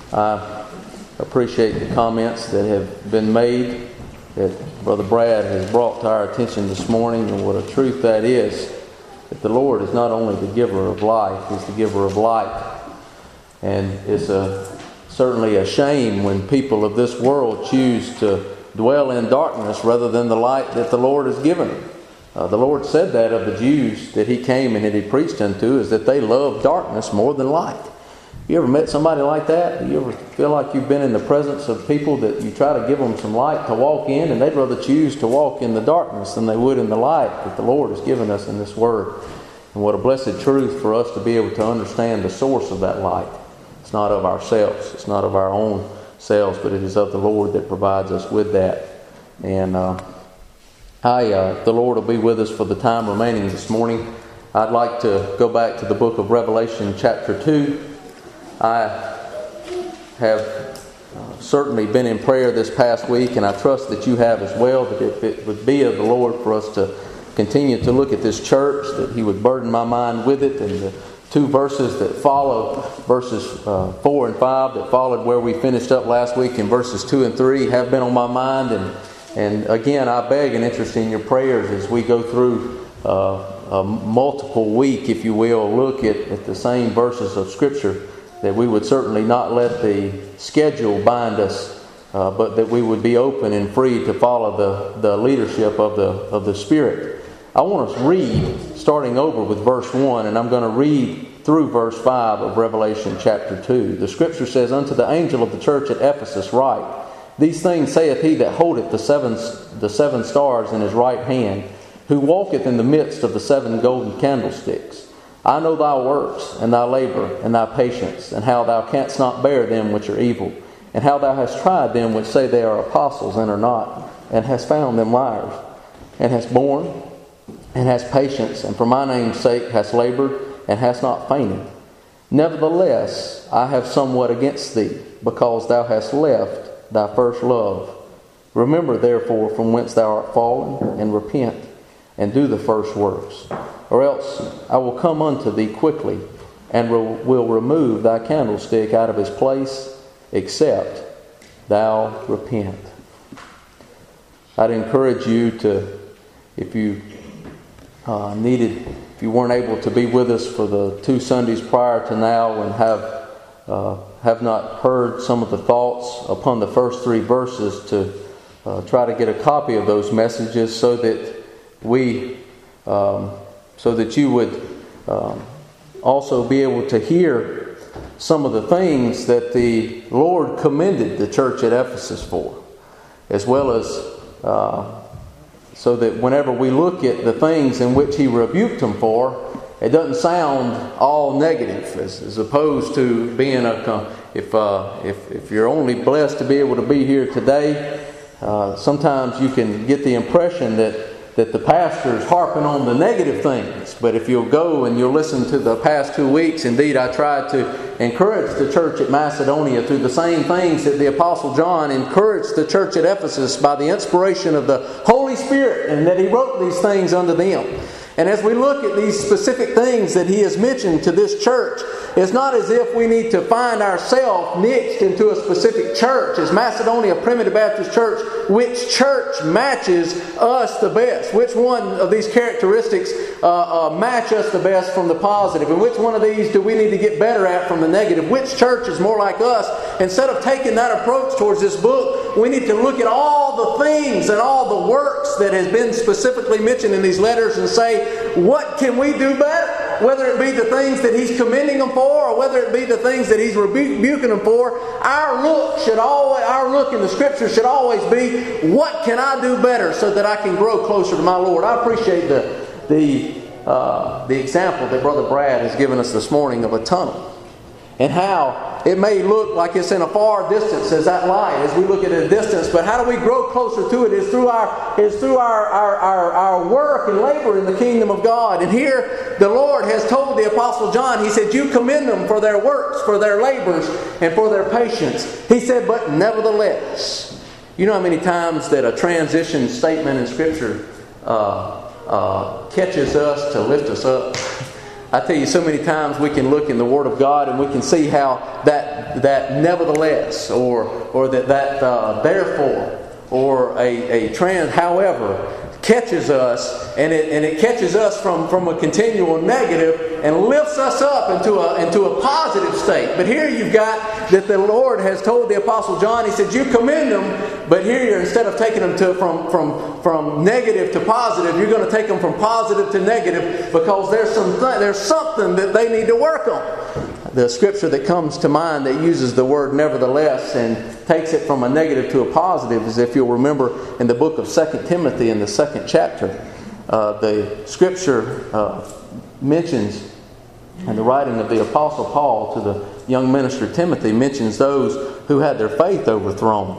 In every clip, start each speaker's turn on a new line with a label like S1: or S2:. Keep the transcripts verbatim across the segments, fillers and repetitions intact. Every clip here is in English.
S1: I appreciate the comments that have been made that Brother Brad has brought to our attention this morning, and what a truth that is, that the Lord is not only the giver of life, He's the giver of light. And it's a, certainly a shame when people of this world choose to dwell in darkness rather than the light that the Lord has given them. Uh, the Lord said that of the Jews that He came and that He preached unto, is that they love darkness more than light. You ever met somebody like that? Do you ever feel like you've been in the presence of people that you try to give them some light to walk in, and they'd rather choose to walk in the darkness than they would in the light that the Lord has given us in this Word? And what a blessed truth for us to be able to understand the source of that light. It's not of ourselves. It's not of our own selves, but it is of the Lord that provides us with that. And uh, I, uh, the Lord will be with us for the time remaining this morning. I'd like to go back to the book of Revelation chapter two. I have uh, certainly been in prayer this past week, and I trust that you have as well, that if it would be of the Lord for us to continue to look at this church, that He would burden my mind with it. And the two verses that follow, verses uh, four and five that followed where we finished up last week, in verses two and three, have been on my mind. And, and again, I beg and interest in your prayers as we go through uh, a multiple week, if you will, look at, at the same verses of Scripture, that we would certainly not let the schedule bind us, uh, but that we would be open and free to follow the, the leadership of the of the Spirit. I want to read, starting over with verse one, and I'm going to read through verse five of Revelation chapter two. The Scripture says, "Unto the angel of the church at Ephesus write, These things saith he that holdeth the seven, the seven stars in his right hand, who walketh in the midst of the seven golden candlesticks. I know thy works, and thy labour, and thy patience, and how thou canst not bear them which are evil, and how thou hast tried them which say they are apostles and are not, and hast found them liars, and hast borne, and hast patience, and for my name's sake hast laboured, and hast not fainted. Nevertheless, I have somewhat against thee, because thou hast left thy first love. Remember therefore from whence thou art fallen, and repent, and do the first works. Or else I will come unto thee quickly, and will remove thy candlestick out of his place, except thou repent." I'd encourage you to, if you uh, needed, if you weren't able to be with us for the two Sundays prior to now, and have uh, have not heard some of the thoughts upon the first three verses, to uh, try to get a copy of those messages, so that we. Um, so that you would um, also be able to hear some of the things that the Lord commended the church at Ephesus for, as well as uh, so that whenever we look at the things in which He rebuked them for, it doesn't sound all negative, as, as opposed to being a if uh, if if you're only blessed to be able to be here today, uh, sometimes you can get the impression that. that the pastor is harping on the negative things. But if you'll go and you'll listen to the past two weeks, indeed I tried to encourage the church at Macedonia through the same things that the Apostle John encouraged the church at Ephesus by the inspiration of the Holy Spirit, and that he wrote these things unto them. And as we look at these specific things that he has mentioned to this church, it's not as if we need to find ourselves niched into a specific church. As Macedonia Primitive Baptist Church, which church matches us the best? Which one of these characteristics uh, uh, match us the best from the positive? And which one of these do we need to get better at from the negative? Which church is more like us? Instead of taking that approach towards this book, we need to look at all the things and all the works that has been specifically mentioned in these letters and say, what can we do better? Whether it be the things that he's commending them for, or whether it be the things that he's rebuking them for, our look should always, our look in the Scripture should always be, what can I do better so that I can grow closer to my Lord? I appreciate the the uh, the example that Brother Brad has given us this morning of a tunnel, and how it may look like it's in a far distance as that light, as we look at it a distance, but how do we grow closer to it? Is through our is through our, our, our, our work and labor in the kingdom of God. And here the Lord has told the Apostle John, he said, you commend them for their works, for their labors, and for their patience. He said, but nevertheless. You know how many times that a transition statement in Scripture uh, uh, catches us to lift us up? I tell you, so many times we can look in the Word of God and we can see how that that nevertheless, or or that that uh, therefore, or a, a trans, however, catches us, and it and it catches us from, from a continual negative and lifts us up into a into a positive state. But here you've got that the Lord has told the Apostle John, he said, you commend them, but here you're, instead of taking them to from from from negative to positive, you're going to take them from positive to negative, because there's some there's something that they need to work on. The scripture that comes to mind that uses the word nevertheless and takes it from a negative to a positive is, if you'll remember, in the book of Second Timothy in the second chapter, uh, the scripture uh, mentions, and the writing of the Apostle Paul to the young minister Timothy mentions those who had their faith overthrown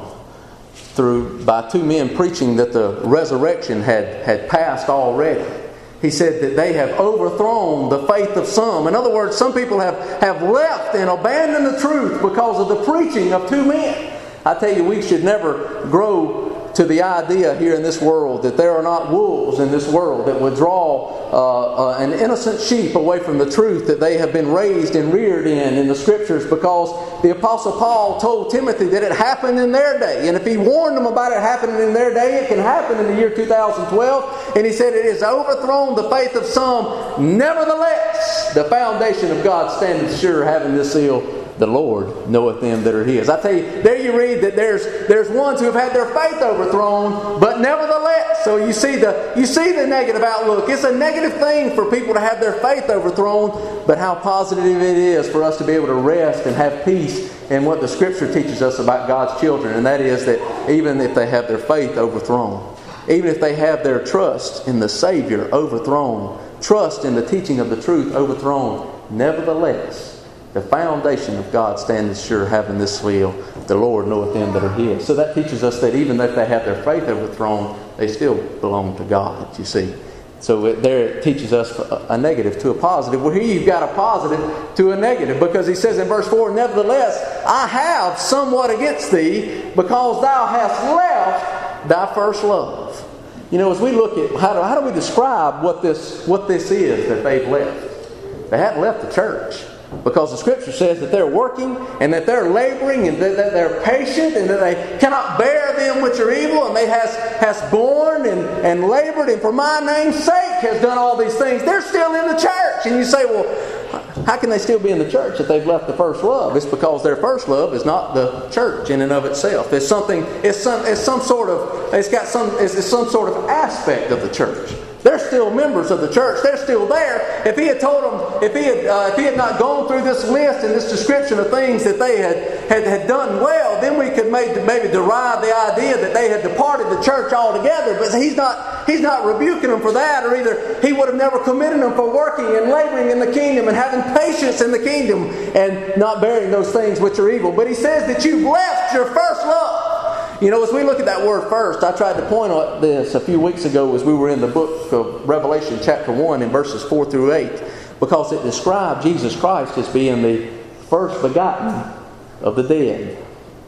S1: through by two men preaching that the resurrection had, had passed already. He said that they have overthrown the faith of some. In other words, some people have, have left and abandoned the truth because of the preaching of two men. I tell you, we should never grow to the idea here in this world that there are not wolves in this world that would draw uh, uh, an innocent sheep away from the truth that they have been raised and reared in in the Scriptures, because the Apostle Paul told Timothy that it happened in their day. And if he warned them about it happening in their day, it can happen in the year two thousand twelve. And he said it has overthrown the faith of some. Nevertheless, the foundation of God standeth sure, having this seal, the Lord knoweth them that are His. I tell you, there you read that there's there's ones who have had their faith overthrown, but nevertheless. So you see the you see the negative outlook. It's a negative thing for people to have their faith overthrown, but how positive it is for us to be able to rest and have peace in what the Scripture teaches us about God's children, and that is that even if they have their faith overthrown, even if they have their trust in the Savior overthrown, trust in the teaching of the truth overthrown, nevertheless, the foundation of God standeth sure, having this seal, the Lord knoweth them that are His. So that teaches us that even if they have their faith overthrown, they still belong to God, you see. So it, there it teaches us a negative to a positive. Well, here you've got a positive to a negative, because he says in verse four, nevertheless, I have somewhat against thee, because thou hast left thy first love. You know, as we look at, how do, how do we describe what this, what this is that they've left? They haven't left the church. Because the Scripture says that they're working and that they're laboring and that they're patient and that they cannot bear them which are evil, and they has, has borne and, and labored and for my name's sake has done all these things. They're still in the church. And you say, well, how can they still be in the church if they've left the first love? It's because their first love is not the church in and of itself. It's something, it's some, it's some sort of, it's got some, it's, it's some sort of aspect of the church. They're still members of the church. They're still there. If he had told them, if he had, uh, if he had not gone through this list and this description of things that they had, had, had done well, then we could maybe, maybe derive the idea that they had departed the church altogether. But he's not, he's not rebuking them for that, or either he would have never commended them for working and laboring in the kingdom and having patience in the kingdom and not bearing those things which are evil. But he says that you've left your first love. You know, as we look at that word first, I tried to point out this a few weeks ago as we were in the book of Revelation chapter one in verses four through eight, because it described Jesus Christ as being the first begotten of the dead.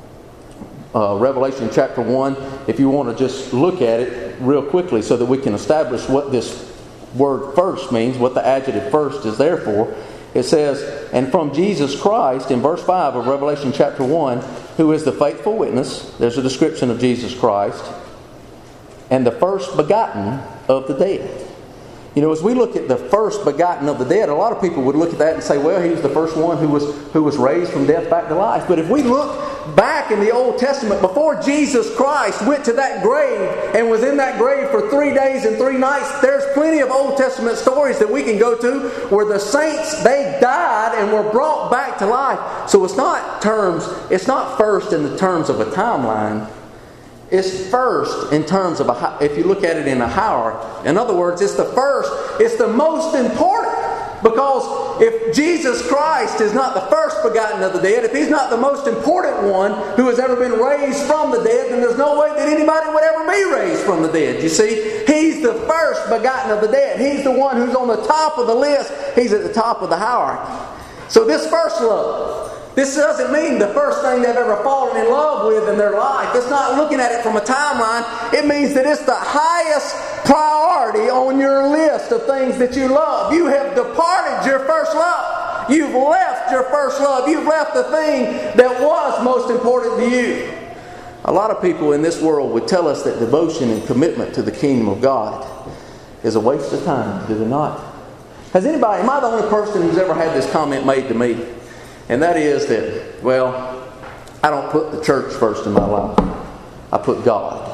S1: Uh, Revelation chapter one, if you want to just look at it real quickly so that we can establish what this word first means, what the adjective first is there for. It says, and from Jesus Christ, in verse five of Revelation chapter one, who is the faithful witness, there's a description of Jesus Christ, and the first begotten of the dead. You know, as we look at the first begotten of the dead, a lot of people would look at that and say, well, he was the first one who was who was raised from death back to life. But if we look back in the Old Testament, before Jesus Christ went to that grave and was in that grave for three days and three nights, there's plenty of Old Testament stories that we can go to where the saints, they died and were brought back to life. So it's not terms, it's not first in the terms of a timeline. It's first in terms of, a, if you look at it in a hierarchy. In other words, it's the first, it's the most important. Because if Jesus Christ is not the first begotten of the dead, if He's not the most important one who has ever been raised from the dead, then there's no way that anybody would ever be raised from the dead. You see, He's the first begotten of the dead. He's the one who's on the top of the list. He's at the top of the hierarchy. So this first love, This doesn't mean the first thing they've ever fallen in love with in their life. It's not looking at it from a timeline. It means that it's the highest priority on your list of things that you love. You have departed your first love. You've left your first love. You've left the thing that was most important to you. A lot of people in this world would tell us that devotion and commitment to the kingdom of God is a waste of time, do they not? Has anybody, am I the only person who's ever had this comment made to me? And that is that, well, I don't put the church first in my life. I put God.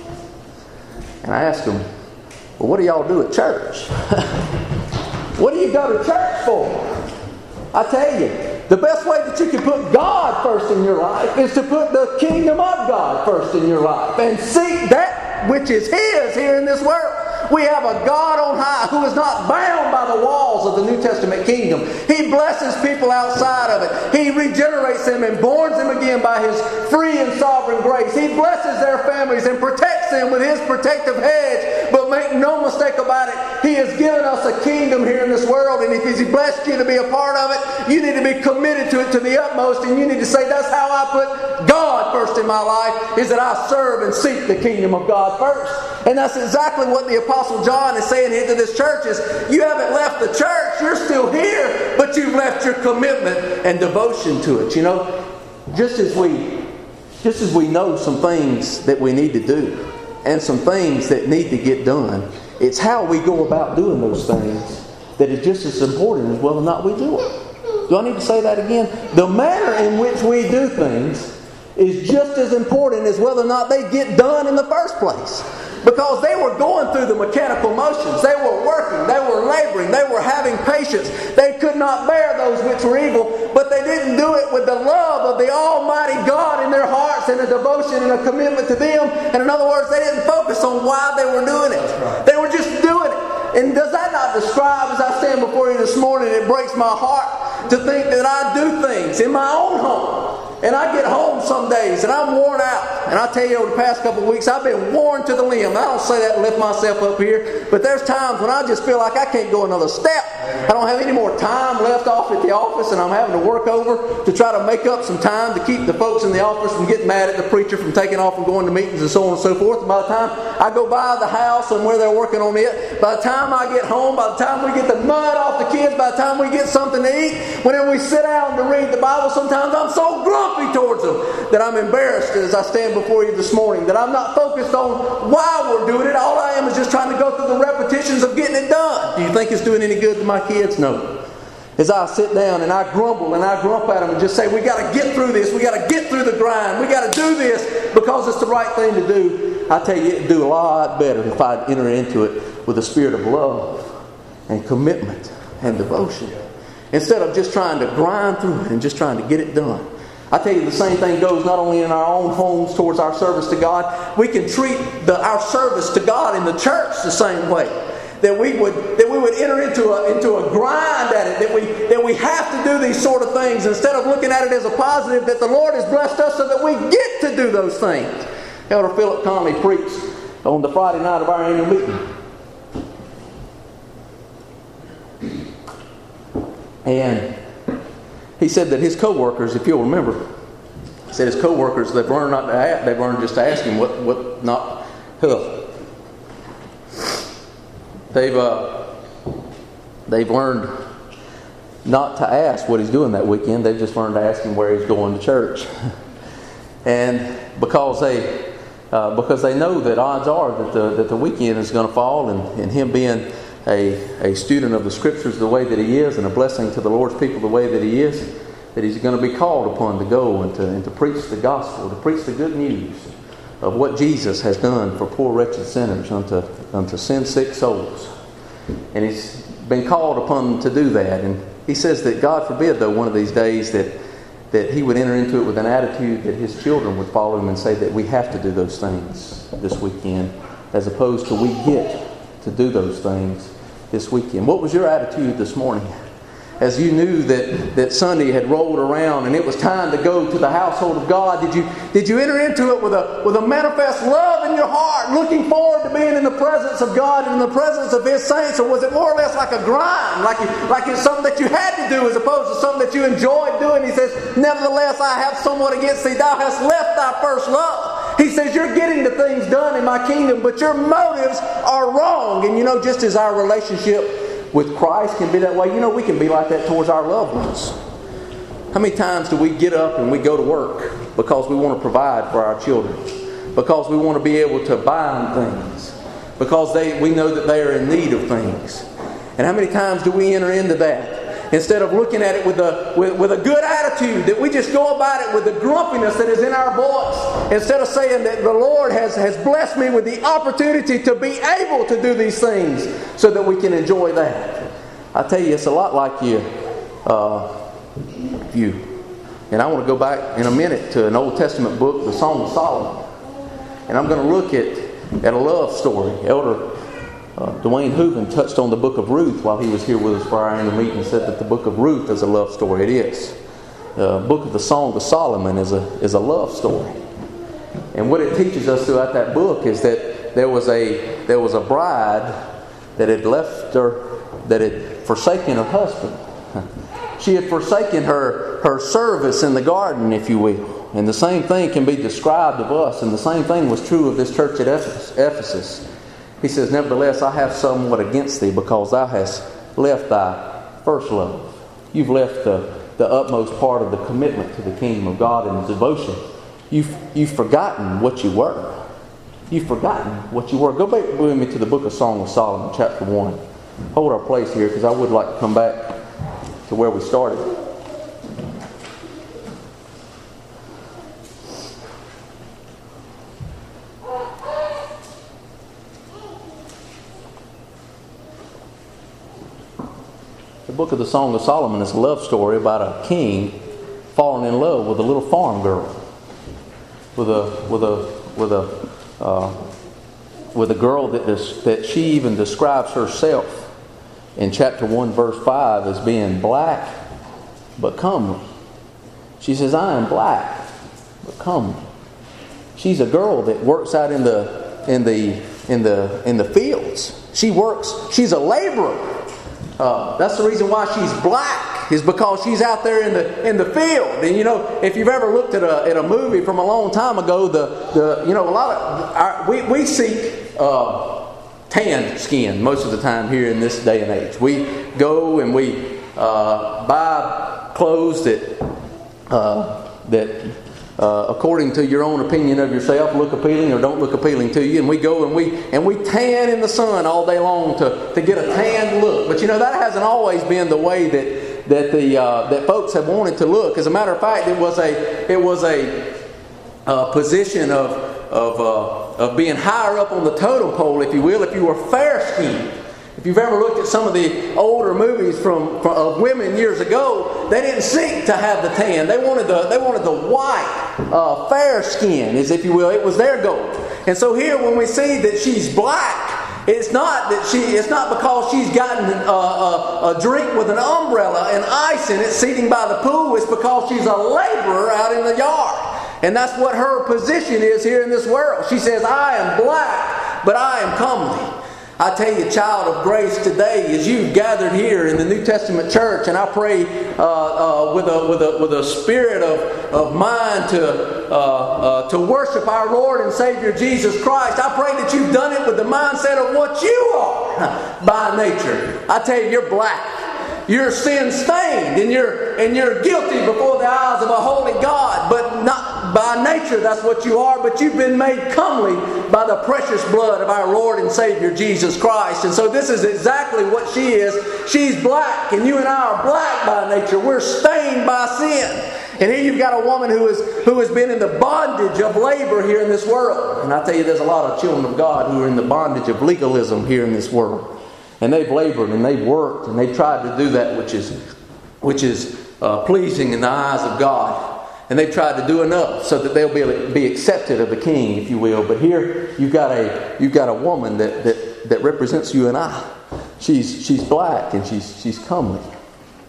S1: And I ask them, well, what do y'all do at church? What do you go to church for? I tell you, the best way that you can put God first in your life is to put the kingdom of God first in your life and seek that which is His here in this world. We have a God on high who is not bound by the walls of the New Testament kingdom. He blesses people outside of it. He regenerates them and borns them again by His free and sovereign grace. He blesses their families and protects them with His protective hedge. But make no mistake about it, He has given us a kingdom here in this world, and if He's blessed you to be a part of it, you need to be committed to it to the utmost, and you need to say, that's how I put God first in my life, is that I serve and seek the kingdom of God first. And that's exactly what the Apostle John is saying here to this church is, you haven't left the church, you're still here, but you've left your commitment and devotion to it. You know, just as we just as we know some things that we need to do and some things that need to get done, it's how we go about doing those things that is just as important as whether or not we do it. Do I need to say that again? The manner in which we do things is just as important as whether or not they get done in the first place. Because they were going through the mechanical motions. They were working. They were laboring. They were having patience. They could not bear those which were evil. But they didn't do it with the love of the Almighty God in their hearts and a devotion and a commitment to them. And in other words, they didn't focus on why they were doing it. Right. They were just doing it. And does that not describe, as I stand before you this morning, it breaks my heart to think that I do things in my own home. And I get home some days and I'm worn out. And I tell you, over the past couple of weeks, I've been worn to the limb. I don't say that to lift myself up here, but there's times when I just feel like I can't go another step. I don't have any more time left off at the office, and I'm having to work over to try to make up some time to keep the folks in the office from getting mad at the preacher from taking off and going to meetings and so on and so forth. And by the time I go by the house and where they're working on it, by the time I get home, by the time we get the mud off the kids, by the time we get something to eat, whenever we sit down to read the Bible, sometimes I'm so grumpy towards them that I'm embarrassed as I stand before you this morning, that I'm not focused on why we're doing it. All I am is just trying to go through the repetitions of getting it done. Do you think it's doing any good to my kids? No. As I sit down and I grumble and I grump at them and just say, we got to get through this, we got to get through the grind, we got to do this because it's the right thing to do, I tell you, it'd do a lot better if I'd enter into it with a spirit of love and commitment and devotion, instead of just trying to grind through it and just trying to get it done. I tell you, the same thing goes not only in our own homes towards our service to God. We can treat the, our service to God in the church the same way. That we would that we would enter into a into a grind at it. That we that we have to do these sort of things instead of looking at it as a positive. That the Lord has blessed us so that we get to do those things. Elder Philip Conley preached on the Friday night of our annual meeting, and he said that his co-workers, if you'll remember, he said his co-workers, they've learned not to ask, they've learned just to ask him what, what not, huh. They've, uh, they've learned not to ask what he's doing that weekend. They've just learned to ask him where he's going to church. And because they, uh, because they know that odds are that the, that the weekend is going to fall, and, and him being A, a student of the Scriptures the way that he is, and a blessing to the Lord's people the way that he is, that he's going to be called upon to go and to, and to preach the gospel, to preach the good news of what Jesus has done for poor wretched sinners unto, unto sin-sick souls. And he's been called upon to do that. And he says that God forbid, though, one of these days that, that he would enter into it with an attitude that his children would follow him and say that we have to do those things this weekend, as opposed to we get to do those things this weekend. What was your attitude this morning? as you knew that, that Sunday had rolled around and it was time to go to the household of God, did you did you enter into it with a with a manifest love in your heart, looking forward to being in the presence of God and in the presence of His saints? Or was it more or less like a grind, like, you, like it's something that you had to do as opposed to something that you enjoyed doing? He says, nevertheless, I have somewhat against thee. Thou hast left thy first love. He says, you're getting the things done in my kingdom, but your motives are wrong. And you know, just as our relationship with Christ can be that way, you know, we can be like that towards our loved ones. How many times do we get up and we go to work because we want to provide for our children, because we want to be able to buy them things, because they we know that they are in need of things? And how many times do we enter into that instead of looking at it with a with, with a good attitude, that we just go about it with the grumpiness that is in our voice, instead of saying that the Lord has, has blessed me with the opportunity to be able to do these things so that we can enjoy that? I tell you, it's a lot like you. Uh, you. And I want to go back in a minute to an Old Testament book, the Song of Solomon. And I'm going to look at, at a love story. Elder Uh, Dwayne Hooven touched on the book of Ruth while he was here with us for our annual meeting, and said that the book of Ruth is a love story. It is. The book of the Song of Solomon is a is a love story. And what it teaches us throughout that book is that there was a there was a bride that had left her, that had forsaken her husband. She had forsaken her, her service in the garden, if you will. And the same thing can be described of us, and the same thing was true of this church at Ephesus. He says, nevertheless, I have somewhat against thee, because thou hast left thy first love. You've left the, the utmost part of the commitment to the kingdom of God and the devotion. You've, you've forgotten what you were. You've forgotten what you were. Go back with me to the book of Song of Solomon, chapter one. Hold our place here, because I would like to come back to where we started. The book of the Song of Solomon is a love story about a king falling in love with a little farm girl, with a with a with a uh, with a girl that is, that she even describes herself in chapter one, verse five, as being black but comely. She says, "I am black but comely." She's a girl that works out in the in the in the in the fields. She works. She's a laborer. Uh, that's the reason why she's black, is because she's out there in the in the field. And you know, if you've ever looked at a at a movie from a long time ago, the the you know a lot of our, we we seek uh, tanned skin most of the time here in this day and age. We go and we uh, buy clothes that uh, that. Uh, according to your own opinion of yourself, look appealing or don't look appealing to you, and we go and we and we tan in the sun all day long to, to get a tanned look. But you know, that hasn't always been the way that that the uh, that folks have wanted to look. As a matter of fact, it was a it was a uh, position of of uh, of being higher up on the totem pole, if you will, if you were fair skinned. If you've ever looked at some of the older movies from, from of women years ago, they didn't seek to have the tan. They wanted the they wanted the white, uh, fair skin, as if you will. It was their goal. And so here, when we see that she's black, it's not that she. It's not because she's gotten a, a, a drink with an umbrella and ice in it, sitting by the pool. It's because she's a laborer out in the yard. And that's what her position is here in this world. She says, "I am black, but I am comely." I tell you, child of grace, today, as you've gathered here in the New Testament church, and I pray uh, uh, with a with a with a spirit of, of mind to uh, uh, to worship our Lord and Savior Jesus Christ. I pray that you've done it with the mindset of what you are by nature. I tell you, you're black. You're sin stained, and you're and you're guilty before the eyes of a holy God, but not by nature. That's what you are. But you've been made comely by the precious blood of our Lord and Savior Jesus Christ. And so this is exactly what she is. She's black, and you and I are black by nature. We're stained by sin. And here you've got a woman who is who has been in the bondage of labor here in this world. And I tell you, there's a lot of children of God who are in the bondage of legalism here in this world. And they've labored and they've worked and they've tried to do that which is which is uh, pleasing in the eyes of God. And they've tried to do enough so that they'll be, be accepted of the King, if you will. But here you've got a you've got a woman that, that, that represents you and I. She's she's black and she's she's comely.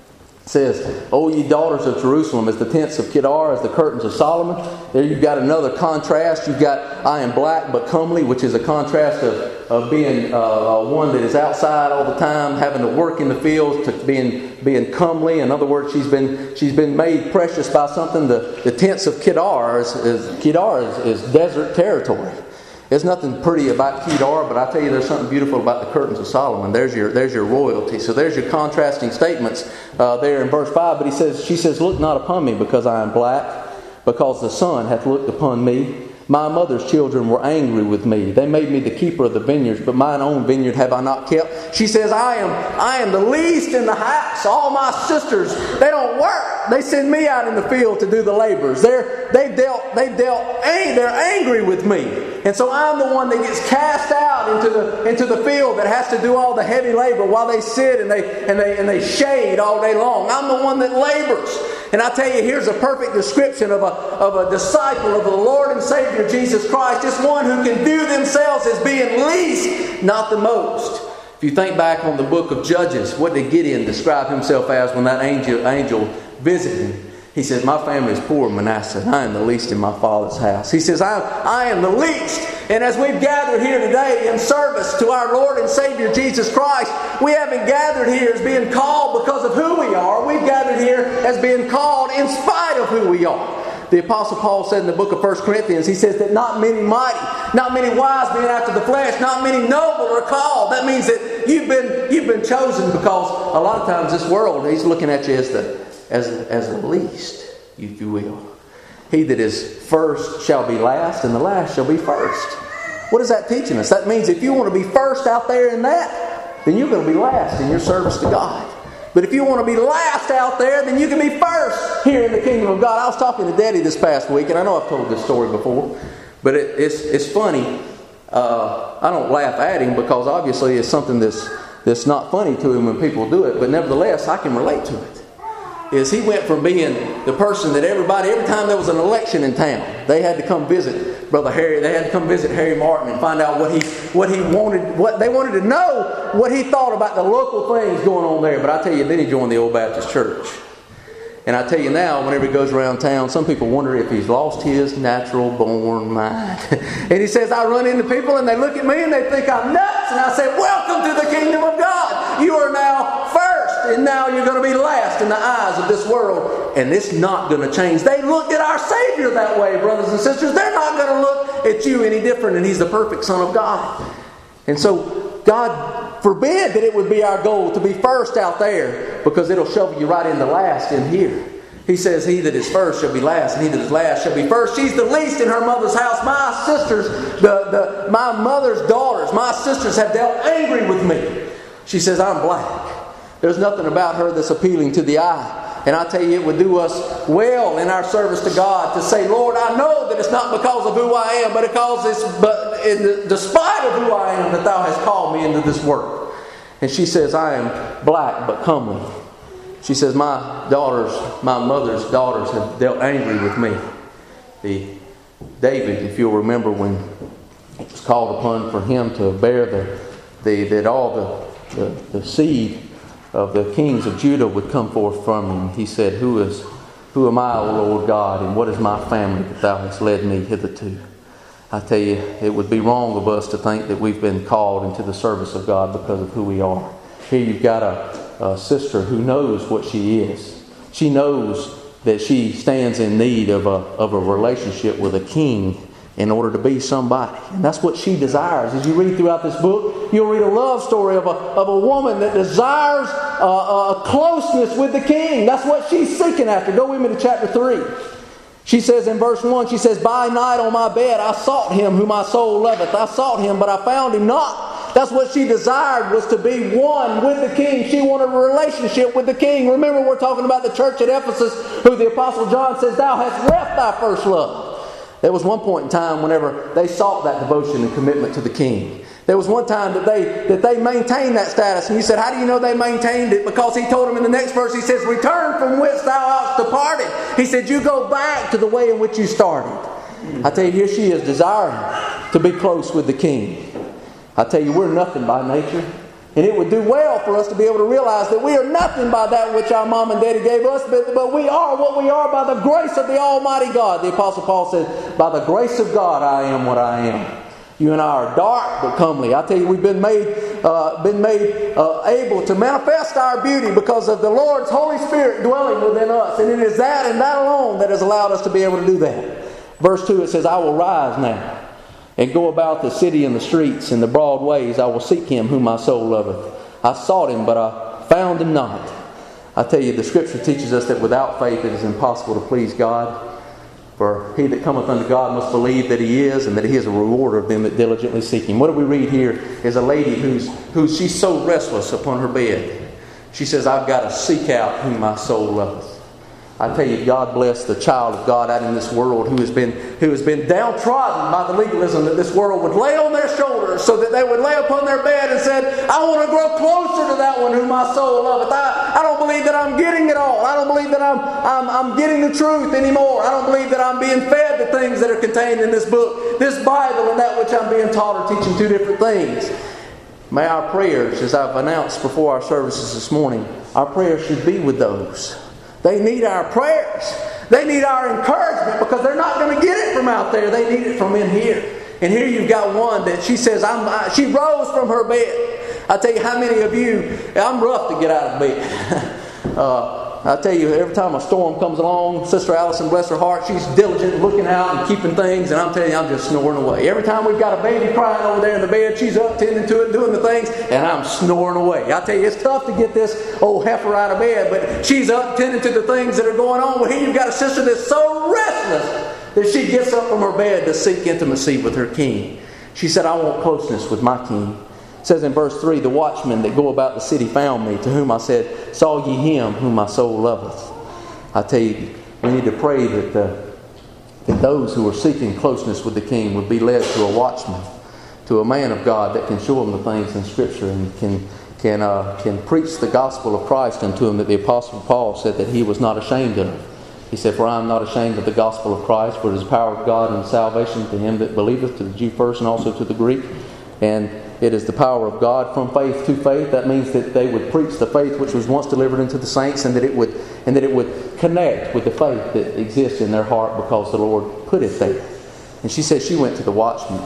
S1: It says, O ye daughters of Jerusalem, as the tents of Kedar, as the curtains of Solomon. There you've got another contrast. You've got, I am black but comely, which is a contrast of, of being uh, one that is outside all the time, having to work in the fields, to being being comely. In other words, she's been she's been made precious by something. The, the tents of Kedar is, is, Kedar is, is desert territory. There's nothing pretty about Kedar, but I tell you there's something beautiful about the curtains of Solomon. There's your there's your royalty. So there's your contrasting statements uh, there in verse five. But he says, she says, look not upon me because I am black, because the sun hath looked upon me. My mother's children were angry with me. They made me the keeper of the vineyards, but mine own vineyard have I not kept. She says, I am I am the least in the house. All my sisters, they don't work. They send me out in the field to do the labors. They're they dealt they dealt they're angry with me. And so I'm the one that gets cast out into the into the field that has to do all the heavy labor while they sit and they and they and they shade all day long. I'm the one that labors. And I tell you, here's a perfect description of a, of a disciple of the Lord and Savior Jesus Christ. It's one who can view themselves as being least, not the most. If you think back on the book of Judges, what did Gideon describe himself as when that angel, angel visited him? He says, my family is poor, Manasseh, and I am the least in my father's house. He says, I, I am the least. And as we've gathered here today in service to our Lord and Savior Jesus Christ, we haven't gathered here as being called because of who we are. We've gathered here as being called in spite of who we are. The Apostle Paul said in the book of First Corinthians, he says that not many mighty, not many wise men after the flesh, not many noble are called. That means that you've been you've been chosen because a lot of times this world, he's looking at you as the as as the least, if you will. He that is first shall be last, and the last shall be first. What is that teaching us? That means if you want to be first out there in that, then you're going to be last in your service to God. But if you want to be last out there, then you can be first here in the kingdom of God. I was talking to Daddy this past week, and I know I've told this story before, but it, it's it's funny. Uh, I don't laugh at him because obviously it's something that's that's not funny to him when people do it, but nevertheless I can relate to it. Is he went from being the person that everybody, every time there was an election in town, they had to come visit Brother Harry. They had to come visit Harry Martin and find out what he what he wanted. What they wanted to know what he thought about the local things going on there. But I tell you, then he joined the Old Baptist Church. And I tell you now, whenever he goes around town, some people wonder if he's lost his natural born mind. And he says, I run into people and they look at me and they think I'm nuts. And I say, welcome to the kingdom of God. You are now first, and now you're going to be last in the eyes of this world. And it's not going to change. They looked at our Savior that way, brothers and sisters. They're not going to look at you any different. And He's the perfect Son of God. And so God forbid that it would be our goal to be first out there, because it'll shove you right into last in here. He says, he that is first shall be last, and he that is last shall be first. She's the least in her mother's house. My sisters, the, the my mother's daughters, my sisters have dealt angry with me. She says, I'm black. There's nothing about her that's appealing to the eye. And I tell you, it would do us well in our service to God to say, Lord, I know that it's not because of who I am, but because it's but in the, despite of who I am that Thou hast called me into this work. And she says, I am black but comely. She says, my daughters, my mother's daughters have dealt angry with me. The David, if you'll remember, when it was called upon for him to bear the, the that all the, the, the seed of the kings of Judah would come forth from him, he said, Who is, who am I, O Lord God, and what is my family that Thou hast led me hitherto? I tell you, it would be wrong of us to think that we've been called into the service of God because of who we are. Here you've got a, a sister who knows what she is. She knows that she stands in need of a, of a relationship with a king in order to be somebody. And that's what she desires. As you read throughout this book, you'll read a love story of a, of a woman that desires a, a closeness with the king. That's what she's seeking after. Go with me to chapter three. She says in verse one, she says, By night on my bed I sought him whom my soul loveth. I sought him, but I found him not. That's what she desired, was to be one with the king. She wanted a relationship with the king. Remember, we're talking about the church at Ephesus, who the Apostle John says, Thou hast left thy first love. There was one point in time whenever they sought that devotion and commitment to the king. There was one time that they that they maintained that status. And you said, how do you know they maintained it? Because he told them in the next verse, he says, Return from whence thou art departed. He said, you go back to the way in which you started. I tell you, here she is desiring to be close with the king. I tell you, we're nothing by nature. And it would do well for us to be able to realize that we are nothing by that which our mom and daddy gave us, but, but we are what we are by the grace of the Almighty God. The Apostle Paul said, by the grace of God I am what I am. You and I are dark but comely. I tell you, we've been made uh, been made uh, able to manifest our beauty because of the Lord's Holy Spirit dwelling within us. And it is that and that alone that has allowed us to be able to do that. Verse two, it says, I will rise now and go about the city and the streets and the broad ways. I will seek him whom my soul loveth. I sought him, but I found him not. I tell you, the Scripture teaches us that without faith it is impossible to please God. For he that cometh unto God must believe that he is, and that he is a rewarder of them that diligently seek him. What do we read here is a lady who's, who's she's so restless upon her bed. She says, I've got to seek out whom my soul loveth. I tell you, God bless the child of God out in this world who has been who has been downtrodden by the legalism that this world would lay on their shoulders, so that they would lay upon their bed and said, I want to grow closer to that one whom my soul loveth. I, I don't believe that I'm getting it all. I don't believe that I'm, I'm, I'm getting the truth anymore. I don't believe that I'm being fed the things that are contained in this book, this Bible, and that which I'm being taught are teaching two different things. May our prayers, as I've announced before our services this morning, our prayers should be with those. They need our prayers. They need our encouragement, because they're not going to get it from out there. They need it from in here. And here you've got one that she says, I'm, I, she rose from her bed. I tell you, how many of you, I'm rough to get out of bed. uh, I tell you, every time a storm comes along, Sister Allison, bless her heart, she's diligent looking out and keeping things, and I'm telling you, I'm just snoring away. Every time we've got a baby crying over there in the bed, she's up tending to it, doing the things, and I'm snoring away. I tell you, it's tough to get this old heifer out of bed, but she's up tending to the things that are going on. Well, here you've got a sister that's so restless that she gets up from her bed to seek intimacy with her King. She said, I want closeness with my King. It says in verse three, the watchmen that go about the city found me, to whom I said, saw ye him whom my soul loveth. I tell you, we need to pray that, uh, that those who are seeking closeness with the King would be led to a watchman, to a man of God that can show them the things in Scripture and can can uh, can preach the gospel of Christ unto them, that the Apostle Paul said that he was not ashamed of. He said, for I am not ashamed of the gospel of Christ, for it is the power of God and salvation to him that believeth, to the Jew first and also to the Greek. And it is the power of God from faith to faith. That means that they would preach the faith which was once delivered unto the saints, and that it would and that it would connect with the faith that exists in their heart because the Lord put it there. And she said she went to the watchman.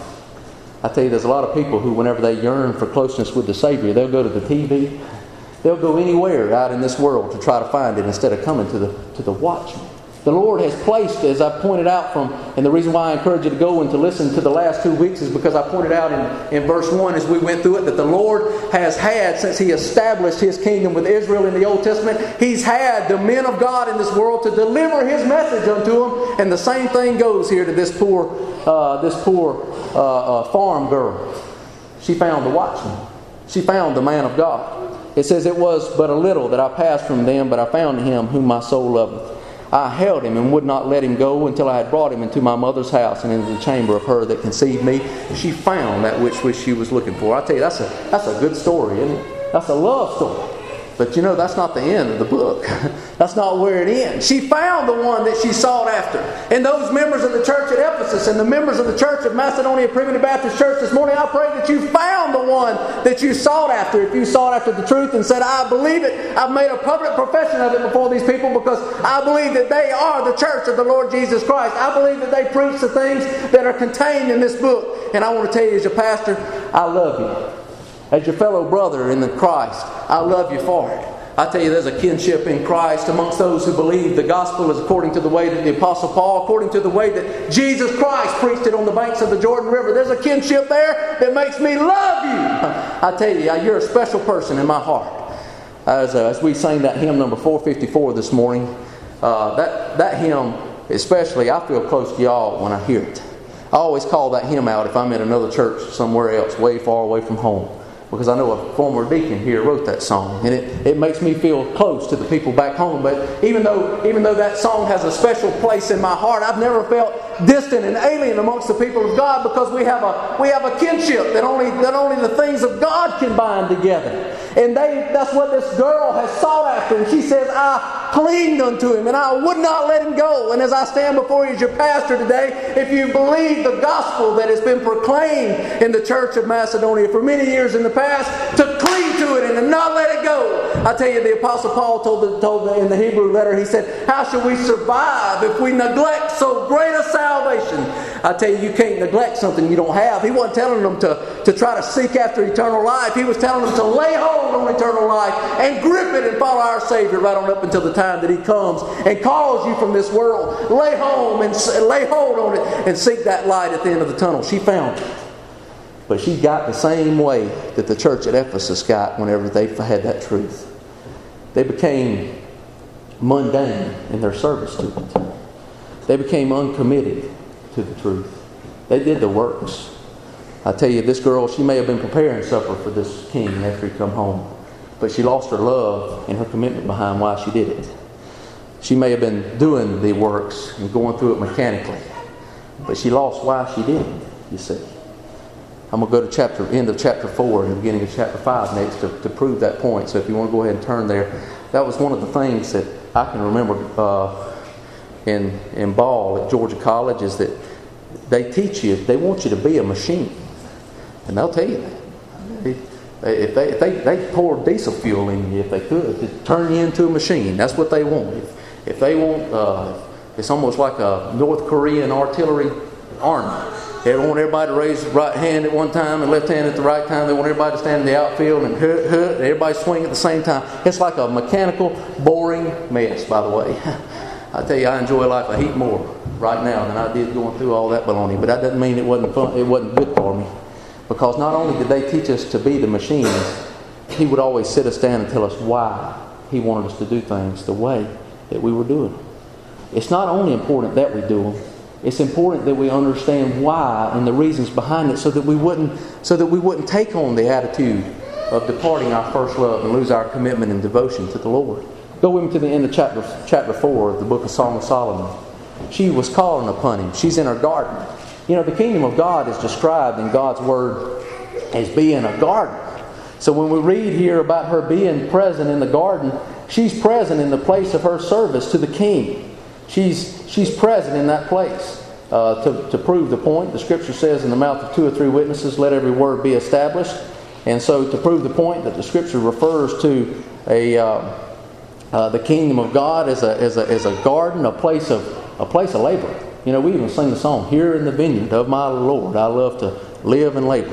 S1: I tell you, there's a lot of people who, whenever they yearn for closeness with the Savior, they'll go to the T V. They'll go anywhere out in this world to try to find it instead of coming to the to the watchman. The Lord has placed, as I pointed out from, and the reason why I encourage you to go and to listen to the last two weeks is because I pointed out in, in verse one as we went through it that the Lord has had, since He established His kingdom with Israel in the Old Testament, He's had the men of God in this world to deliver His message unto them. And the same thing goes here to this poor, uh, this poor uh, uh, farm girl. She found the watchman. She found the man of God. It says, it was but a little that I passed from them, but I found him whom my soul loveth. I held him and would not let him go until I had brought him into my mother's house and into the chamber of her that conceived me. She found that which, which she was looking for. I tell you, that's a that's a good story, isn't it? That's a love story. But you know, that's not the end of the book. That's not where it ends. She found the one that she sought after. And those members of the church at Ephesus and the members of the church of Macedonia Primitive Baptist Church this morning, I pray that you found the one that you sought after. If you sought after the truth and said, I believe it, I've made a public profession of it before these people because I believe that they are the church of the Lord Jesus Christ. I believe that they preach the things that are contained in this book. And I want to tell you, as your pastor, I love you. As your fellow brother in the Christ, I love you for it. I tell you, there's a kinship in Christ amongst those who believe the gospel is according to the way that the Apostle Paul, according to the way that Jesus Christ preached it on the banks of the Jordan River. There's a kinship there that makes me love you. I tell you, you're a special person in my heart. As, uh, as we sang that hymn number four fifty-four this morning, uh, that, that hymn especially, I feel close to y'all when I hear it. I always call that hymn out if I'm in another church somewhere else, way far away from home. Because I know a former deacon here wrote that song. And it, it makes me feel close to the people back home. But even though even though that song has a special place in my heart, I've never felt distant and alien amongst the people of God, because we have a we have a kinship that only that only the things of God can bind together. And they that's what this girl has sought after. And she says, I clinged unto him and I would not let him go. And as I stand before you as your pastor today, if you believe the gospel that has been proclaimed in the church of Macedonia for many years in the past, to cling to it and to not let it go. I tell you, the Apostle Paul told, the, told the, in the Hebrew letter, he said, how shall we survive if we neglect so great a salvation? I tell you, you can't neglect something you don't have. He wasn't telling them to, to try to seek after eternal life. He was telling them to lay hold on eternal life and grip it and follow our Savior right on up until the time that He comes and calls you from this world. Lay home and lay hold on it and seek that light at the end of the tunnel. She found it. But she got the same way that the church at Ephesus got whenever they had that truth. They became mundane in their service to it. They became uncommitted to the truth. They did the works. I tell you, this girl, she may have been preparing supper for this king after he come home, but she lost her love and her commitment behind why she did it. She may have been doing the works and going through it mechanically, but she lost why she did it, you see. I'm going to go to chapter end of chapter four and the beginning of chapter five next to, to prove that point. So if you want to go ahead and turn there. That was one of the things that I can remember uh, in, in Ball at Georgia College, is that they teach you, they want you to be a machine. And they'll tell you that. They, if they, if they, they pour diesel fuel in you if they could, to turn you into a machine. That's what they want. If, if they want, uh, it's almost like a North Korean artillery army. They want everybody to raise the right hand at one time and left hand at the right time. They want everybody to stand in the outfield and hut, hut, and everybody swing at the same time. It's like a mechanical, boring mess, by the way. I tell you, I enjoy life a heap more right now than I did going through all that baloney. But that doesn't mean it wasn't fun. It wasn't good for me. Because not only did they teach us to be the machines, He would always sit us down and tell us why He wanted us to do things the way that we were doing them. It's not only important that we do them. It's important that we understand why and the reasons behind it, so that we wouldn't, so that we wouldn't take on the attitude of departing our first love and lose our commitment and devotion to the Lord. Go with me to the end of chapter chapter four of the book of Song of Solomon. She was calling upon him. She's in her garden. You know, the kingdom of God is described in God's Word as being a garden. So when we read here about her being present in the garden, she's present in the place of her service to the king. She's she's present in that place. Uh, to, to prove the point, the Scripture says, in the mouth of two or three witnesses, let every word be established. And so to prove the point that the Scripture refers to a uh, uh, the kingdom of God as a as a as a garden, a place of a place of labor. You know, we even sing the song, "Here in the vineyard of my Lord, I love to live and labor."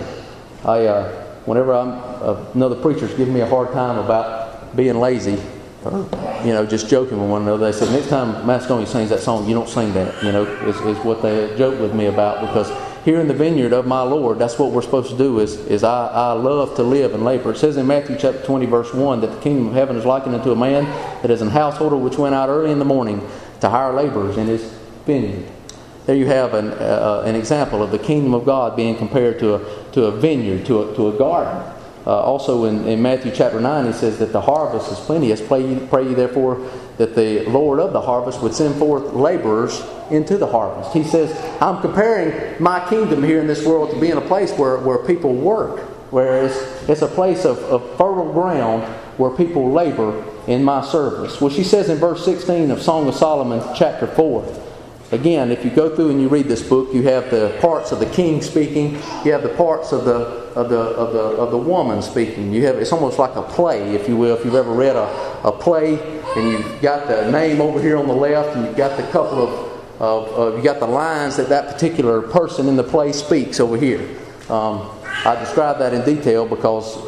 S1: I uh, whenever I'm uh, another preacher's giving me a hard time about being lazy, or, you know, just joking with one another, they said, next time Macedonia sings that song, you don't sing that, you know, is, is what they joke with me about, because here in the vineyard of my Lord, that's what we're supposed to do, is, is I, I love to live and labor. It says in Matthew chapter twenty, verse one, that the kingdom of heaven is likened unto a man that is an householder which went out early in the morning to hire laborers in his vineyard. There you have an, uh, an example of the kingdom of God being compared to a, to a vineyard, to a, to a garden. Uh, also in, in Matthew chapter nine, he says that the harvest is plenteous. Pray ye, pray ye therefore that the Lord of the harvest would send forth laborers into the harvest. He says, I'm comparing my kingdom here in this world to being a place where, where people work. Whereas it's a place of, of fertile ground where people labor in my service. Well, she says in verse sixteen of Song of Solomon chapter four. Again, if you go through and you read this book, you have the parts of the king speaking. You have the parts of the of the of the of the woman speaking. You have it's almost like a play, if you will. If you've ever read a, a play, and you've got the name over here on the left, and you've got the couple of of, of you got the lines that that particular person in the play speaks over here. Um, I describe that in detail because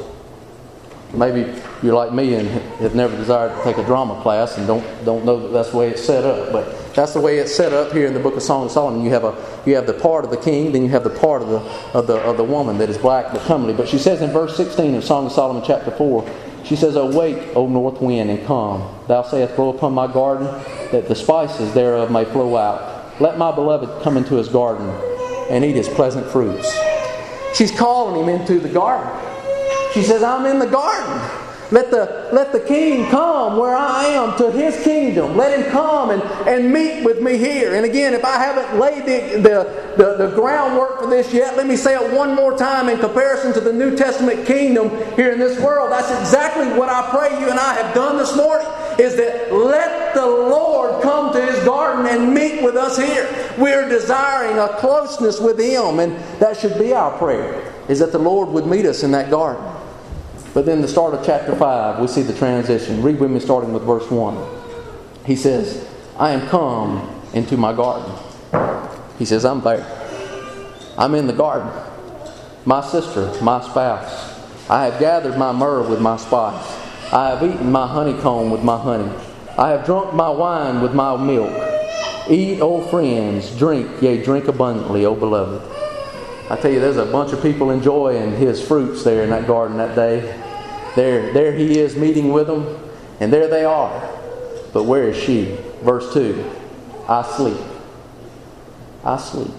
S1: maybe you're like me and have never desired to take a drama class and don't don't know that that's the way it's set up, but that's the way it's set up here in the book of Song of Solomon. You have a you have the part of the king, then you have the part of the of the of the woman that is black but comely. But she says in verse sixteen of Song of Solomon chapter four, she says, "Awake, O north wind, and come. Thou sayest, blow upon my garden, that the spices thereof may flow out. Let my beloved come into his garden and eat his pleasant fruits." She's calling him into the garden. She says, I'm in the garden. Let the, let the King come where I am to His kingdom. Let Him come and, and meet with me here. And again, if I haven't laid the, the, the, the groundwork for this yet, let me say it one more time in comparison to the New Testament kingdom here in this world. That's exactly what I pray you and I have done this morning, is that let the Lord come to His garden and meet with us here. We're desiring a closeness with Him, and that should be our prayer, is that the Lord would meet us in that garden. But then the start of chapter five, we see the transition. Read with me starting with verse one. He says, I am come into my garden. He says, I'm there. I'm in the garden. My sister, my spouse. I have gathered my myrrh with my spice. I have eaten my honeycomb with my honey. I have drunk my wine with my milk. Eat, O friends, drink, yea, drink abundantly, O beloved. I tell you, there's a bunch of people enjoying His fruits there in that garden that day. There, there He is meeting with them, and there they are. But where is she? Verse two, I sleep. I sleep.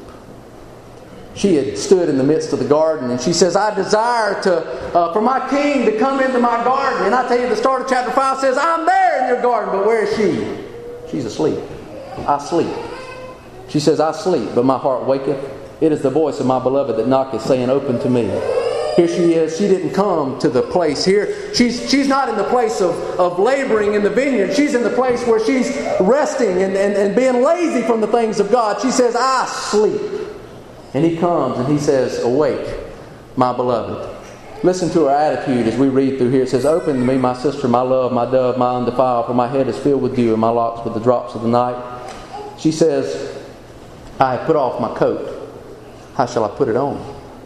S1: She had stood in the midst of the garden, and she says, I desire to uh, for my King to come into my garden. And I tell you, the start of chapter five says, I'm there in your garden, but where is she? She's asleep. I sleep. She says, I sleep, but my heart waketh. It is the voice of my beloved that knocketh, saying, open to me. Here she is. She didn't come to the place here. She's she's not in the place of, of laboring in the vineyard. She's in the place where she's resting and, and, and being lazy from the things of God. She says, I sleep. And He comes and He says, awake, my beloved. Listen to her attitude as we read through here. It says, open to me, my sister, my love, my dove, my undefiled, for my head is filled with dew and my locks with the drops of the night. She says, I have put off my coat. How shall I put it on?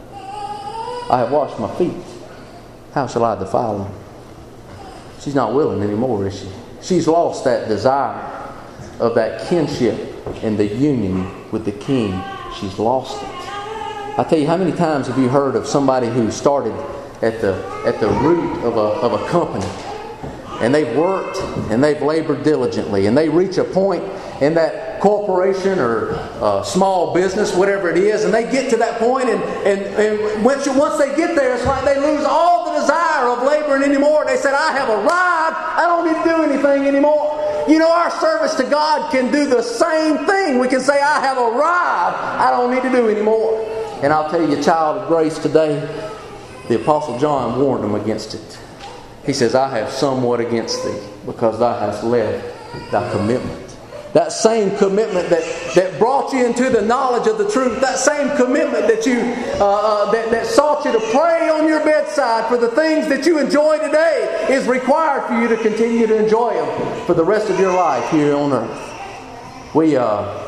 S1: I have washed my feet. How shall I defile them? She's not willing anymore, is she? She's lost that desire of that kinship and the union with the King. She's lost it. I tell you, how many times have you heard of somebody who started at the at the root of a of a company, and they've worked and they've labored diligently, and they reach a point in that corporation or uh, small business, whatever it is, and they get to that point, and, and, and once, you, once they get there, it's like they lose all the desire of laboring anymore. They said, I have arrived. I don't need to do anything anymore. You know, our service to God can do the same thing. We can say, I have arrived. I don't need to do anymore. And I'll tell you, child of grace, today, the Apostle John warned them against it. He says, I have somewhat against thee, because thou hast left thy commitment. That same commitment that, that brought you into the knowledge of the truth, that same commitment that you uh, uh, that, that sought you to pray on your bedside for the things that you enjoy today, is required for you to continue to enjoy them for the rest of your life here on earth. We uh,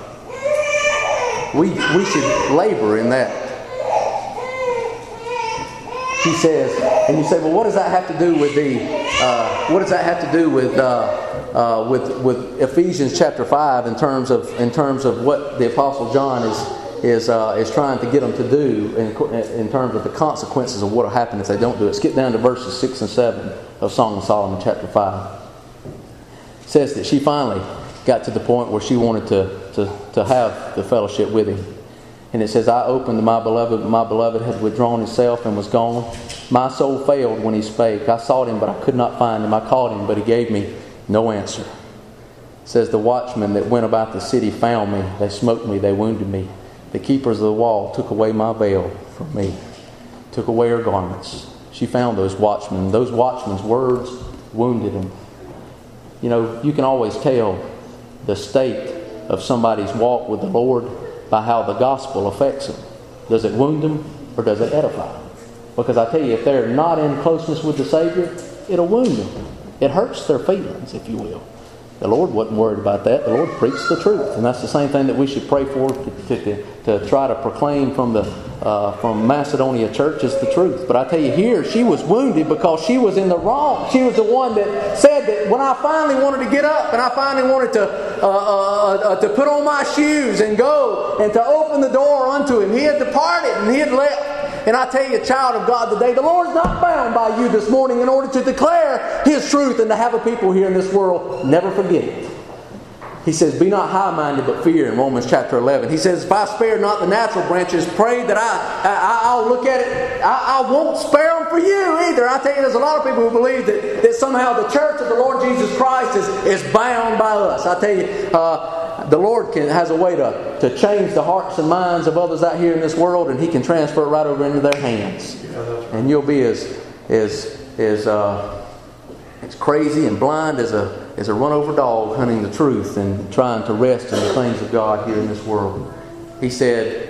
S1: we we should labor in that. He says, and you say, well, what does that have to do with the? Uh, what does that have to do with? Uh, Uh, with with Ephesians chapter five, in terms of in terms of what the Apostle John is is uh, is trying to get them to do in, in terms of the consequences of what will happen if they don't do it. Skip down to verses six and seven of Song of Solomon chapter five. It says that she finally got to the point where she wanted to to to have the fellowship with him, and it says, "I opened to my beloved, but my beloved had withdrawn himself and was gone. My soul failed when he spake. I sought him, but I could not find him. I called him, but he gave me no answer." It says, "The watchmen that went about the city found me. They smote me, they wounded me. The keepers of the wall took away my veil from me, took away her garments." She found those watchmen. Those watchmen's words wounded him. You know, you can always tell the state of somebody's walk with the Lord by how the gospel affects them. Does it wound them or does it edify them? Because I tell you, if they're not in closeness with the Savior, it'll wound them. It hurts their feelings, if you will. The Lord wasn't worried about that. The Lord preached the truth. And that's the same thing that we should pray for, to, to, to try to proclaim from the uh, from Macedonia church, is the truth. But I tell you, here, she was wounded because she was in the wrong. She was the one that said that when I finally wanted to get up and I finally wanted to, uh, uh, uh, to put on my shoes and go and to open the door unto him, he had departed and he had left. And I tell you, child of God, today, the Lord's not bound by you this morning in order to declare His truth and to have a people here in this world never forget it. He says, be not high-minded, but fear in Romans chapter eleven. He says, if I spare not the natural branches, pray that I, I, I'll look at it. I, I won't spare them for you either. I tell you, there's a lot of people who believe that, that somehow the church of the Lord Jesus Christ is, is bound by us. I tell you, uh, the Lord can, has a way to, to change the hearts and minds of others out here in this world, and He can transfer it right over into their hands. And you'll be as, as, as, uh, as crazy and blind as a As a run-over dog hunting the truth and trying to rest in the things of God here in this world. He said,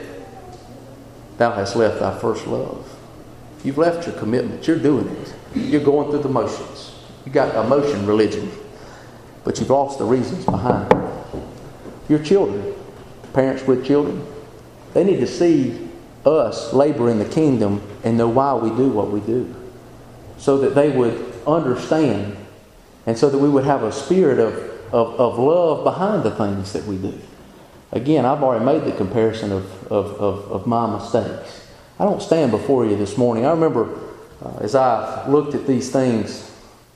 S1: thou hast left thy first love. You've left your commitment. You're doing it. You're going through the motions. You got emotion religion. But you've lost the reasons behind it. Your children, parents with children, they need to see us labor in the kingdom and know why we do what we do. So that they would understand, and so that we would have a spirit of, of, of love behind the things that we do. Again, I've already made the comparison of, of, of, of my mistakes. I don't stand before you this morning. I remember uh, as I looked at these things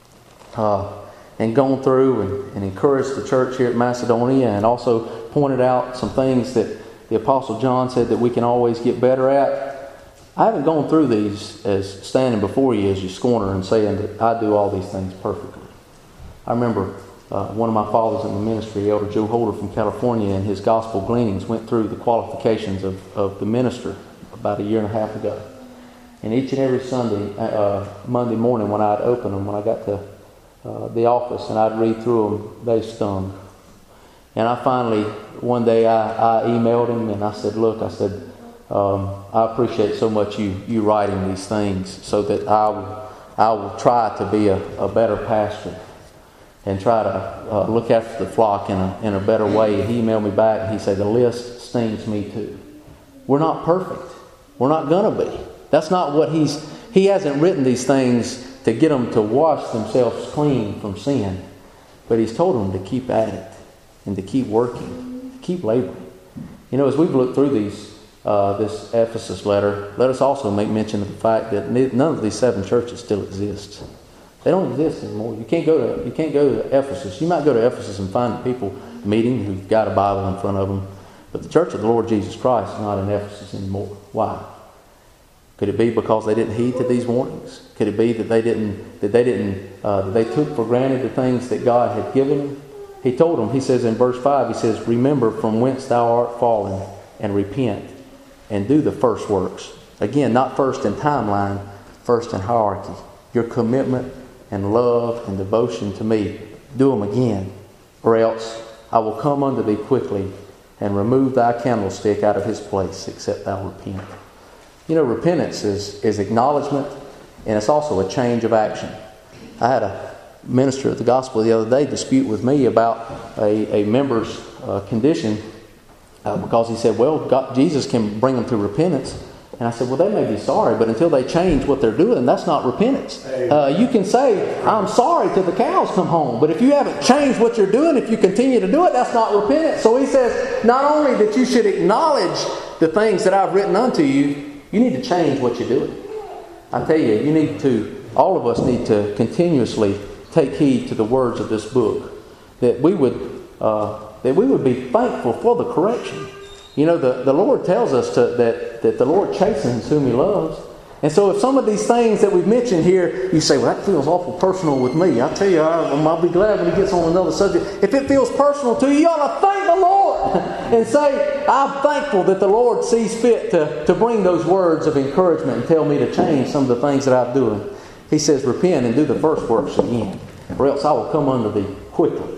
S1: uh, and gone through and, and encouraged the church here at Macedonia, and also pointed out some things that the Apostle John said that we can always get better at. I haven't gone through these as standing before you as your scorner and saying that I do all these things perfectly. I remember uh, one of my fathers in the ministry, Elder Joe Holder from California, and his gospel gleanings went through the qualifications of, of the minister about a year and a half ago. And each and every Sunday, uh, Monday morning when I'd open them, when I got to uh, the office and I'd read through them, they stung. And I finally, one day I, I emailed him and I said, look, I said, um, I appreciate so much you, you writing these things so that I will, I will try to be a, a better pastor and try to uh, look after the flock in a, in a better way. He emailed me back and he said, the list stings me too. We're not perfect. We're not going to be. That's not what he's... He hasn't written these things to get them to wash themselves clean from sin. But he's told them to keep at it and to keep working, to keep laboring. You know, as we've looked through these, uh, this Ephesus letter, let us also make mention of the fact that none of these seven churches still exist. They don't exist anymore. You can't go to you can't go to Ephesus. You might go to Ephesus and find people meeting who've got a Bible in front of them, but the Church of the Lord Jesus Christ is not in Ephesus anymore. Why? Could it be because they didn't heed to these warnings? Could it be that they didn't that they didn't uh, that they took for granted the things that God had given them? He told them. He says in verse five. He says, "Remember from whence thou art fallen, and repent, and do the first works." Again, not first in timeline, first in hierarchy. Your commitment and love and devotion to me, do them again, or else I will come unto thee quickly and remove thy candlestick out of his place, except thou repent. You know, repentance is, is acknowledgement, and it's also a change of action. I had a minister of the gospel the other day dispute with me about a, a member's uh, condition uh, because he said, well, God, Jesus can bring them to repentance. And I said, well, they may be sorry, but until they change what they're doing, that's not repentance. Uh, you can say, I'm sorry till the cows come home. But if you haven't changed what you're doing, if you continue to do it, that's not repentance. So he says, not only that you should acknowledge the things that I've written unto you, you need to change what you're doing. I tell you, you need to, all of us need to continuously take heed to the words of this book. That we would, uh, that we would be thankful for the correction. You know, the, the Lord tells us to, that, that the Lord chastens whom He loves. And so if some of these things that we've mentioned here, you say, well, that feels awful personal with me. I tell you, I, I'll be glad when He gets on another subject. If it feels personal to you, you ought to thank the Lord and say, I'm thankful that the Lord sees fit to, to bring those words of encouragement and tell me to change some of the things that I'm doing. He says, repent and do the first works again, or else I will come unto thee quickly.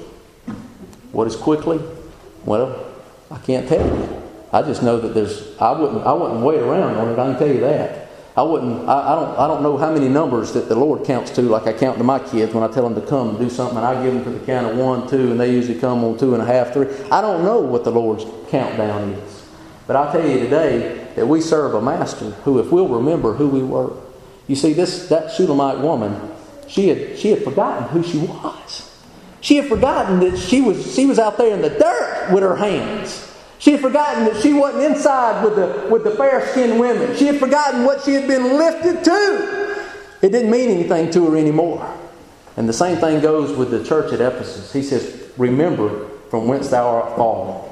S1: What is quickly? Well, I can't tell you. I just know that there's. I wouldn't. I wouldn't wait around on it. I can tell you that. I wouldn't. I, I don't. I don't know how many numbers that the Lord counts to. Like I count to my kids when I tell them to come and do something, and I give them to the count of one, two, and they usually come on two and a half, three. I don't know what the Lord's countdown is, but I'll tell you today that we serve a Master who, if we'll remember who we were. You see, this that Shulamite woman, she had she had forgotten who she was. She had forgotten that she was she was out there in the dirt with her hands. She had forgotten that she wasn't inside with the with the fair-skinned women. She had forgotten what she had been lifted to. It didn't mean anything to her anymore. And the same thing goes with the church at Ephesus. He says, remember from whence thou art fallen.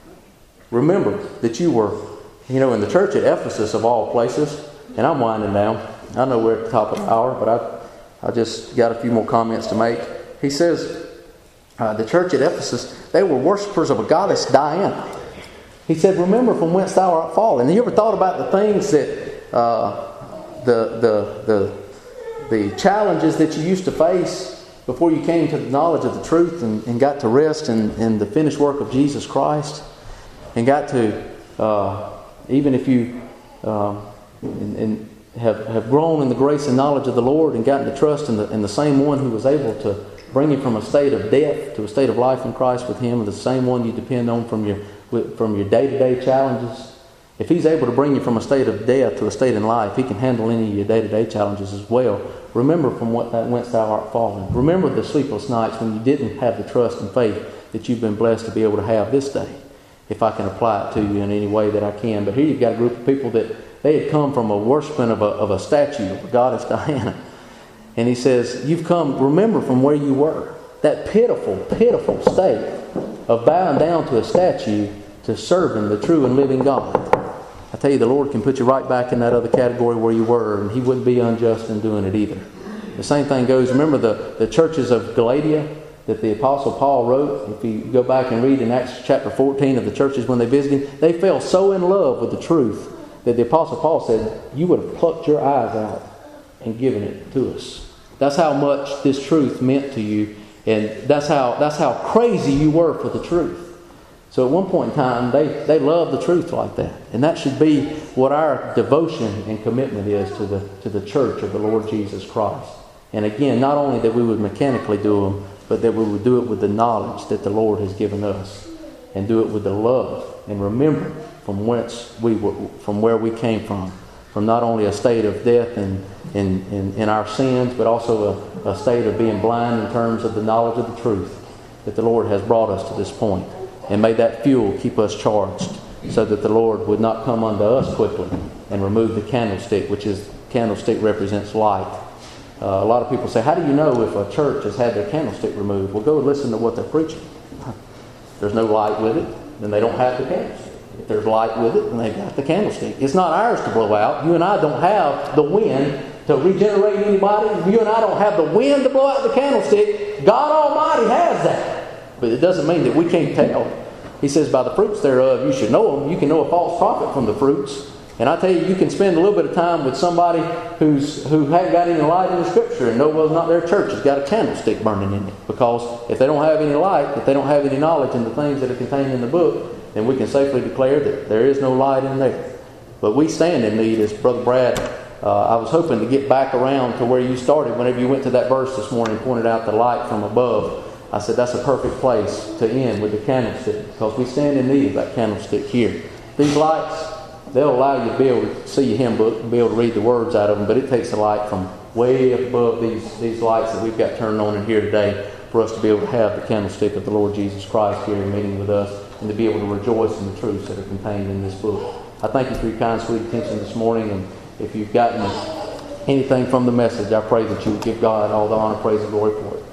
S1: Remember that you were, you know, in the church at Ephesus of all places, and I'm winding down. I know we're at the top of the hour, but I, I just got a few more comments to make. He says, uh, the church at Ephesus, they were worshipers of a goddess, Diana. He said, remember from whence thou art fallen. And you ever thought about the things that, uh, the, the, the, the challenges that you used to face before you came to the knowledge of the truth and, and got to rest in, in the finished work of Jesus Christ, and got to, uh, even if you uh, and, and have, have grown in the grace and knowledge of the Lord and gotten to trust in the, in the same one who was able to bring you from a state of death to a state of life in Christ with Him, and the same one you depend on from your from your day-to-day challenges. If He's able to bring you from a state of death to a state in life, He can handle any of your day-to-day challenges as well. Remember from what that whence thou art fallen. Remember the sleepless nights when you didn't have the trust and faith that you've been blessed to be able to have this day, if I can apply it to you in any way that I can. But here you've got a group of people that they had come from a worshiping of a, of a statue of a goddess Diana. And he says, you've come, remember from where you were. That pitiful, pitiful state of bowing down to a statue to serving the true and living God. I tell you, the Lord can put you right back in that other category where you were, and He wouldn't be unjust in doing it either. The same thing goes, remember the, the churches of Galatia that the Apostle Paul wrote? If you go back and read in Acts chapter fourteen of the churches when they visited him, they fell so in love with the truth that the Apostle Paul said, you would have plucked your eyes out and given it to us. That's how much this truth meant to you, and that's how that's how crazy you were for the truth. So at one point in time, they, they loved the truth like that. And that should be what our devotion and commitment is to the to the church of the Lord Jesus Christ. And again, not only that we would mechanically do them, but that we would do it with the knowledge that the Lord has given us, and do it with the love, and remember from whence we were, from where we came from, from not only a state of death in in, in, in our sins, but also a, a state of being blind in terms of the knowledge of the truth, that the Lord has brought us to this point. And may that fuel keep us charged, so that the Lord would not come unto us quickly and remove the candlestick, which is, candlestick represents light. Uh, a lot of people say, how do you know if a church has had their candlestick removed? Well, go and listen to what they're preaching. There's no light with it, then they don't have the candlestick. If there's light with it, then they've got the candlestick. It's not ours to blow out. You and I don't have the wind to regenerate anybody. You and I don't have the wind to blow out the candlestick. God Almighty has that. But it doesn't mean that we can't tell. He says, by the fruits thereof you should know them. You can know a false prophet from the fruits. And I tell you, you can spend a little bit of time with somebody who's who hasn't got any light in the Scripture and know whether or not their church has got a candlestick burning in it. Because if they don't have any light, if they don't have any knowledge in the things that are contained in the book, then we can safely declare that there is no light in there. But we stand in need, as Brother Brad, uh, I was hoping to get back around to where you started whenever you went to that verse this morning and pointed out the light from above. I said that's a perfect place to end with the candlestick, because we stand in need of that candlestick here. These lights, they'll allow you to be able to see your hymn book and be able to read the words out of them, but it takes the light from way up above these, these lights that we've got turned on in here today for us to be able to have the candlestick of the Lord Jesus Christ here in meeting with us, and to be able to rejoice in the truths that are contained in this book. I thank you for your kind, sweet attention this morning, and if you've gotten anything from the message, I pray that you would give God all the honor, praise, and glory for it.